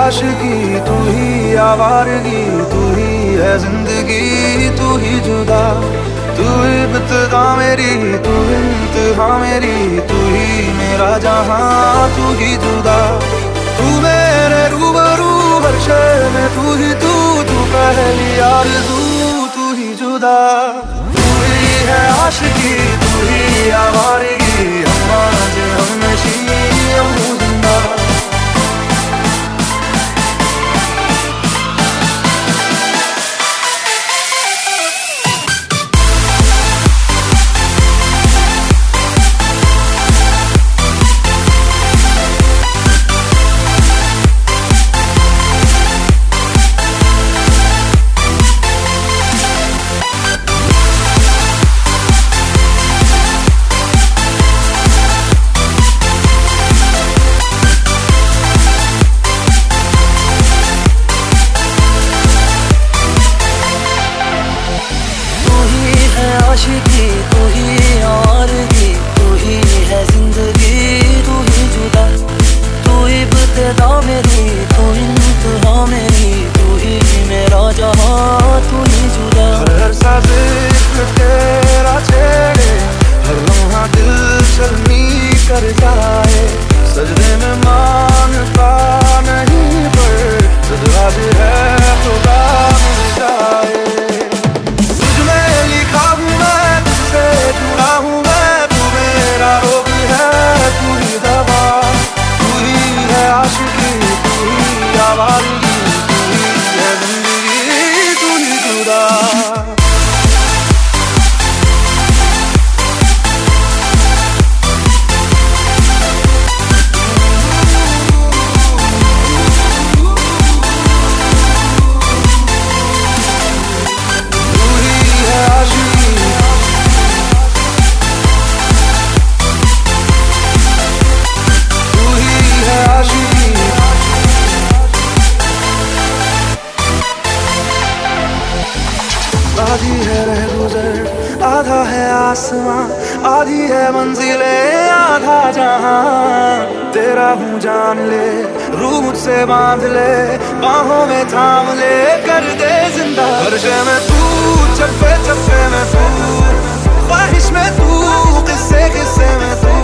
आशिकी, तू ही आवारगी, तू ही है जिंदगी, तू ही जुदा। तू इब्तिदा मेरी, तू इंतहा मेरी, तू ही मेरा जहां, तू ही जुदा। तू मेरे रूबरू हर शय में, तू ही तू पहली आरज़ू, तू ही जुदा। तू ही है आशिकी, तू ही आवारगी, हम आज हमनशी हम जिंदा। आशिकी तू ही आरज़ू, तू ही है जिंदगी, तू ही जुदा। तू इब्तिदा मेरी, तू इंतहा मेरी, तू ही मेरा जहां, तू ही जुदा। हर साज़िश तेरा छेड़े, हर लम्हा दिल शर्मी कर जाए। सजदे में मानता नहीं पर सजदा भी है खुदा मिल जाए। जुड़ा हूँ मैं, तू मेरा रोग है, तू ही दवा। तू ही है आशिकी, तू ही आवारगी, तू ही है जिंदगी, तू ही जुदा। आधी है रहगुजर, आधा है आसमां, आधी है मंजिलें, आधा जहां। तेरा हूँ जान ले, रूह मुझसे बांध ले, बाहों में थाम ले, कर दे जिंदा। हर शय में तू, चप्पे चप्पे में तू, ख्वाहिश में तू, किस्से किस्से में तू।